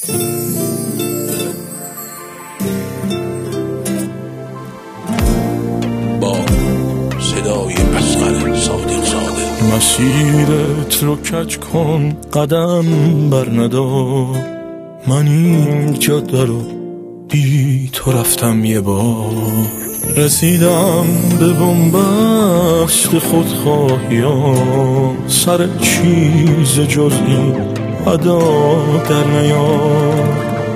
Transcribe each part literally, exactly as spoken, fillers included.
با صدای اصغر صادق زاده. مسیرت رو کج کن، قدم بر ندار، من این جاده رو بی تو رفتم یه بار. رسیدم به بنبست خودخواهیام، سر چیز جز این ادا در نیار.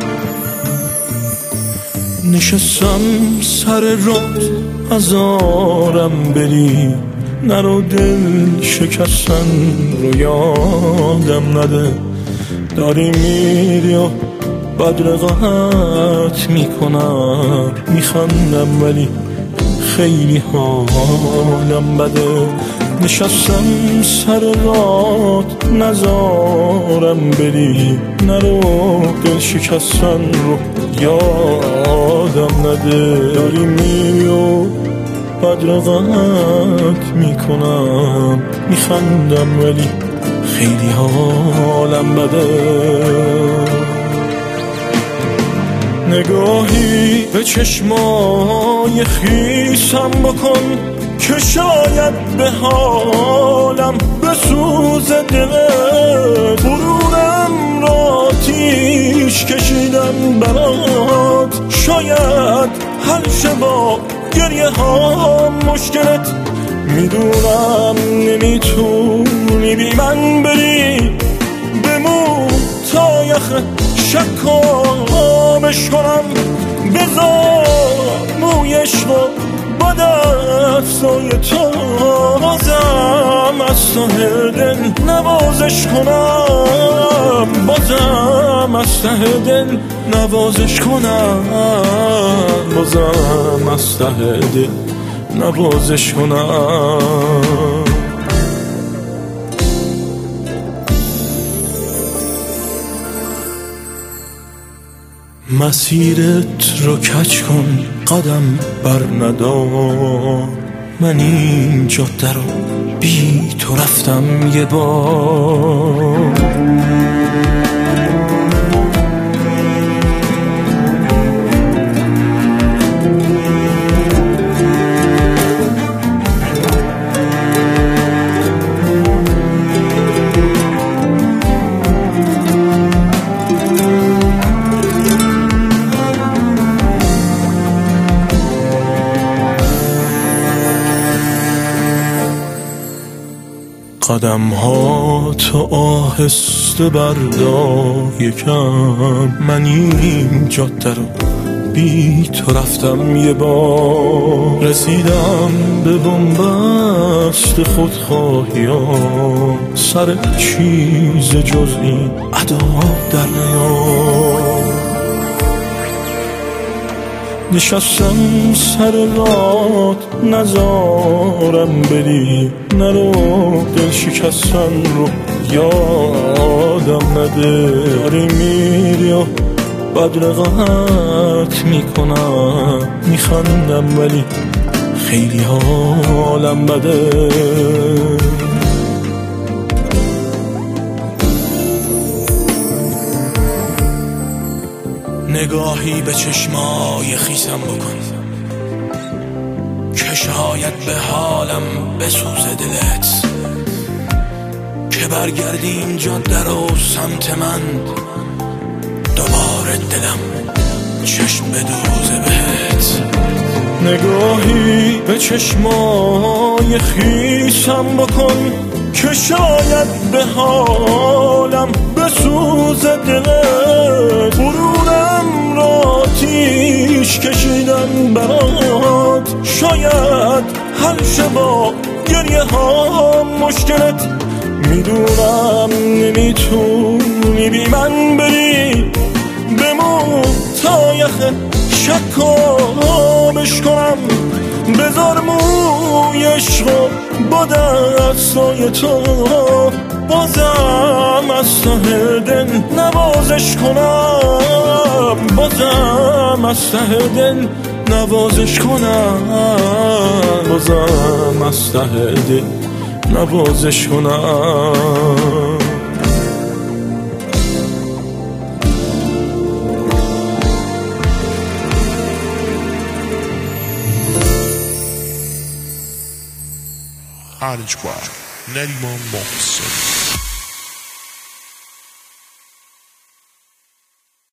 نشستم سر راه ازارم بری، نرو دل شکستن رو یادم نده. داری میری و بدرقت میکنم، میخندم ولی خیلی حالم بده. نشستم سر رات نزارم بری، نرو دل شکستن رو یادم نده. داری میری و بدرقت میکنم، میخندم ولی خیلی حالم بده. نگاهی به چشمای خیسم بکن که شاید به حالم بسوز دلت. غرورم را آتیش کشیدم برات، شاید حل شه با گریه ها مشکلت. میدونم نمیتونی بی من بری، بمون تا یخ شکامش کنم. بذار موی عشق و با دستای تو بازم از ته دل نوازش کنم. بازم از ته دل نوازش کنم. بازم از ته دل نوازش کنم. مسیرت رو کج کن، قدم بر ندار، من این جاده رو بی تو رفتم یه بار. قدم ها تو آهسته بردار یکم، من این جاده رو بی تو رفتم یه بار. رسیدم به بنبست خودخواهیام، سر چیز جز این ادا در نیار. نشستم سر رات نزارم بری، نرو دل شکستن رو یادم نده. داری میری و بدرقت میکنم، میخندم ولی خیلی حالم بده. نگاهی به چشمای خیسم بکن که شاید به حالم بسوزه دلت. که برگردی این جاده رو سمت من، دوباره دلم چشم بدوزه بهت. نگاهی به چشمای خیسم بکن که شاید به حالم بسوزه دلت. غرورم را آتیش کشیدم برات، شاید حل شه با گریه ها مشکلت. میدونم نمیتونی بی من بری، بمون تا یخ شکامش کنم. بذار موی عشق و با دستای تو بازم از ته دل نوازش کنم. بازم از ته دل نوازش کنم. بازم از ته دل نوازش کنم. ارجبار نریمان محسن.